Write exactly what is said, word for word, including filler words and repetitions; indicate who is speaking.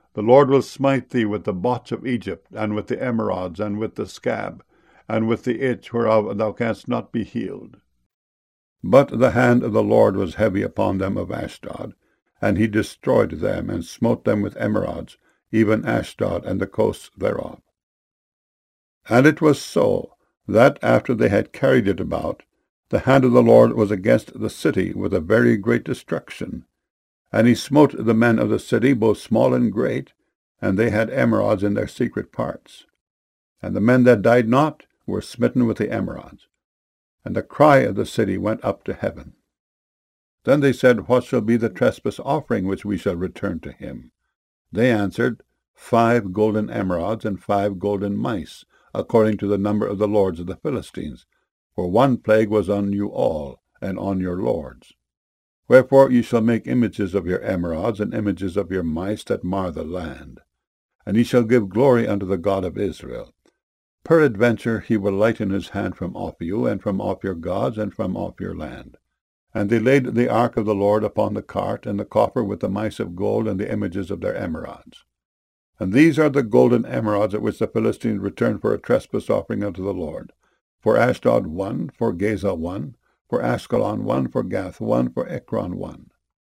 Speaker 1: The Lord will smite thee with the botch of Egypt, and with the emerods, and with the scab, and with the itch whereof thou canst not be healed. But the hand of the Lord was heavy upon them of Ashdod, and he destroyed them, and smote them with emerods, even Ashdod and the coasts thereof. And it was so, that after they had carried it about, the hand of the Lord was against the city with a very great destruction. And he smote the men of the city, both small and great, and they had emerods in their secret parts. And the men that died not were smitten with the emerods. And the cry of the city went up to heaven. Then they said, What shall be the trespass offering which we shall return to him? They answered, Five golden emerods and five golden mice, according to the number of the lords of the Philistines. For one plague was on you all, and on your lords. Wherefore ye shall make images of your emerods, and images of your mice that mar the land. And ye shall give glory unto the God of Israel. Peradventure he will lighten his hand from off you, and from off your gods, and from off your land. And they laid the ark of the Lord upon the cart, and the coffer with the mice of gold, and the images of their emerods. And these are the golden emerods at which the Philistines returned for a trespass offering unto the Lord. For Ashdod one, for Gaza one, for Askelon one, for Gath one, for Ekron one.